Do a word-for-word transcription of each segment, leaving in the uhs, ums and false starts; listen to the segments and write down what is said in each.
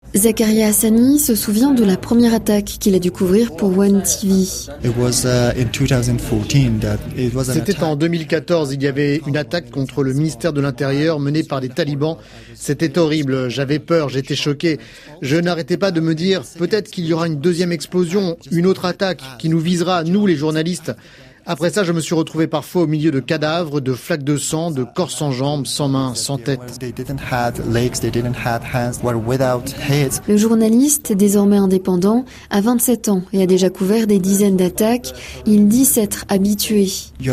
Zakaria Hassani se souvient de la première attaque qu'il a dû couvrir pour One T V. C'était en deux mille quatorze, il y avait une attaque contre le ministère de l'Intérieur menée par des talibans. C'était horrible, j'avais peur, j'étais choqué. Je n'arrêtais pas de me dire, peut-être qu'il y aura une deuxième explosion, une autre attaque qui nous visera, nous les journalistes. Après ça, je me suis retrouvé parfois au milieu de cadavres, de flaques de sang, de corps sans jambes, sans mains, sans tête. Le journaliste, désormais indépendant, a vingt-sept ans et a déjà couvert des dizaines d'attaques. Il dit s'être habitué.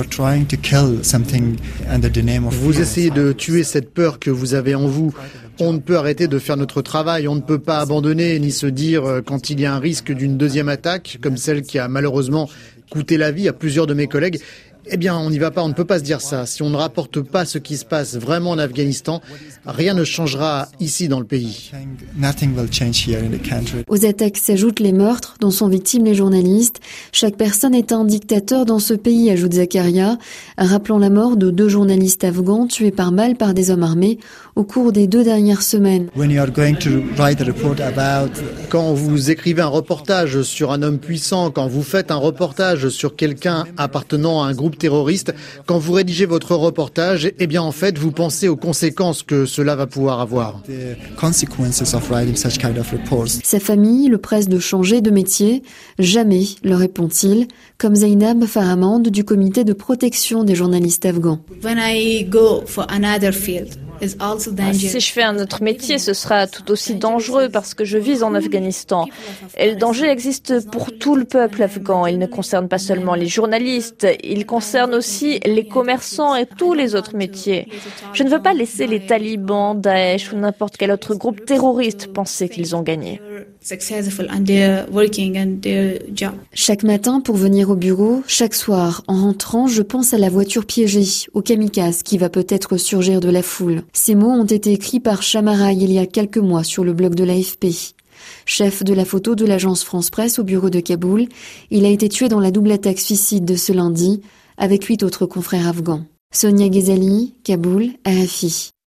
Vous essayez de tuer cette peur que vous avez en vous. On ne peut arrêter de faire notre travail, on ne peut pas abandonner ni se dire quand il y a un risque d'une deuxième attaque, comme celle qui a malheureusement coûté la vie à plusieurs de mes collègues. Eh bien, on n'y va pas, on ne peut pas se dire ça. Si on ne rapporte pas ce qui se passe vraiment en Afghanistan, rien ne changera ici dans le pays. Aux attaques s'ajoutent les meurtres dont sont victimes les journalistes. Chaque personne est un dictateur dans ce pays, ajoute Zakaria, rappelant la mort de deux journalistes afghans tués par balle par des hommes armés au cours des deux dernières semaines. Quand vous écrivez un reportage sur un homme puissant, quand vous faites un reportage sur quelqu'un appartenant à un groupe terroriste, quand vous rédigez votre reportage, eh bien en fait vous pensez aux conséquences que cela va pouvoir avoir. Sa famille le presse de changer de métier. Jamais, leur répond-il, comme Zainab Fahamand du comité de protection des journalistes afghans. When I go for another field, Si je fais un autre métier, ce sera tout aussi dangereux parce que je vis en Afghanistan. Et le danger existe pour tout le peuple afghan. Il ne concerne pas seulement les journalistes, il concerne aussi les commerçants et tous les autres métiers. Je ne veux pas laisser les talibans, Daesh ou n'importe quel autre groupe terroriste penser qu'ils ont gagné. Chaque matin pour venir au bureau, chaque soir, en rentrant, je pense à la voiture piégée, au kamikaze qui va peut-être surgir de la foule. Ces mots ont été écrits par Shamarai il y a quelques mois sur le blog de l'A F P. Chef de la photo de l'agence France Presse au bureau de Kaboul, il a été tué dans la double attaque suicide de ce lundi avec huit autres confrères afghans. Sonia Ghezali, Kaboul, R F I.